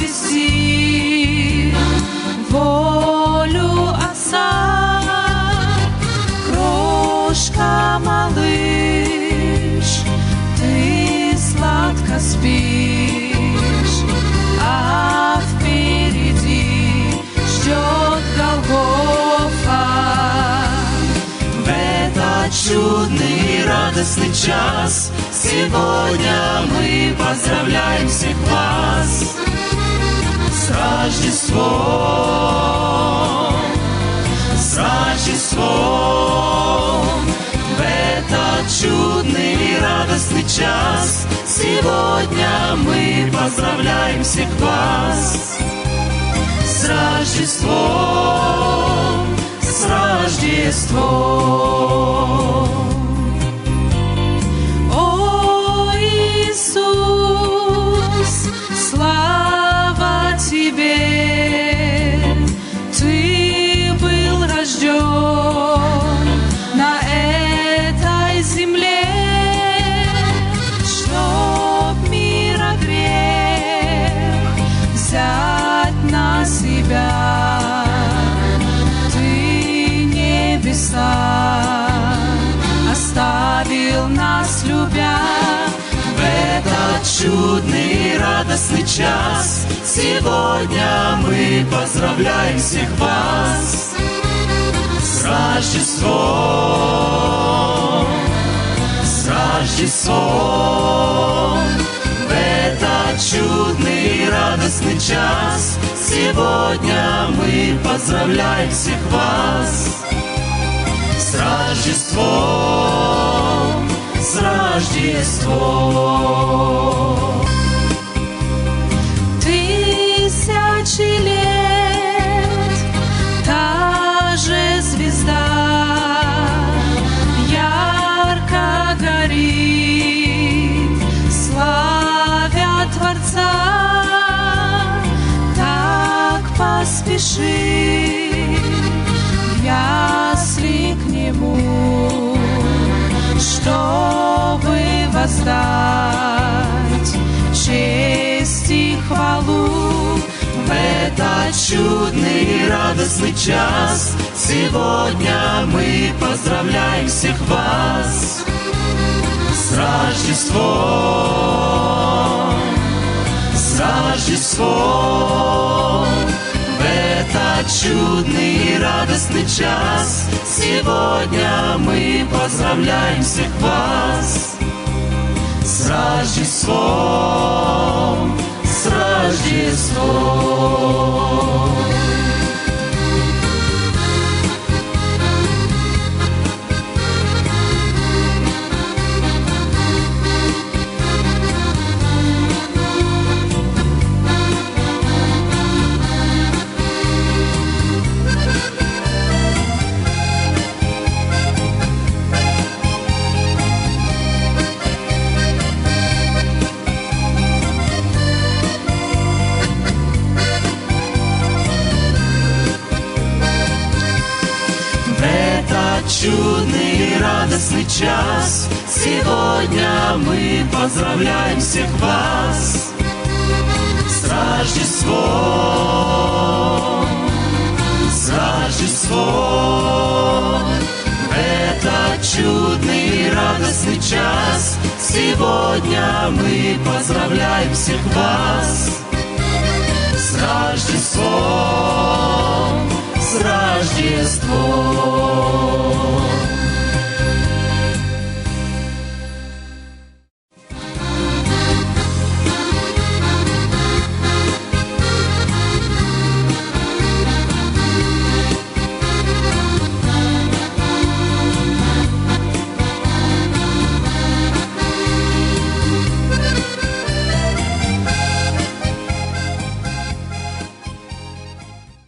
возвести волю Отца. Крошка, малыш, ты сладко спишь, а впереди ждет Голгофа. В этот чудный радостный час сегодня мы поздравляем всех вас с Рождеством, с Рождеством. В этот чудный радостный час сегодня мы поздравляем всех вас с Рождеством, с Рождеством. О, Иисус, слава Тебе, Ты был рожден на этой земле, чтоб мира грех взять на себя. Ты небеса оставил нас, любя. В этот чудный радостный час сегодня мы поздравляем всех вас с Рождеством, с Рождеством. В этот чудный радостный час сегодня мы поздравляем всех вас с Рождеством, с Рождеством. Тысячи лет та же звезда ярко горит, славя Творца. Так поспеши в ясли к Нему, чтобы воздать честь и хвалу. В этот чудный радостный час сегодня мы поздравляем всех вас с Рождеством, с Рождеством. В этот чудный радостный час сегодня мы поздравляем всех вас с Рождеством, с Рождеством. Чудный радостный час сегодня мы поздравляем всех вас с Рождеством, с Рождеством. В этот чудный радостный час сегодня мы поздравляем всех вас с Рождеством, с Рождеством.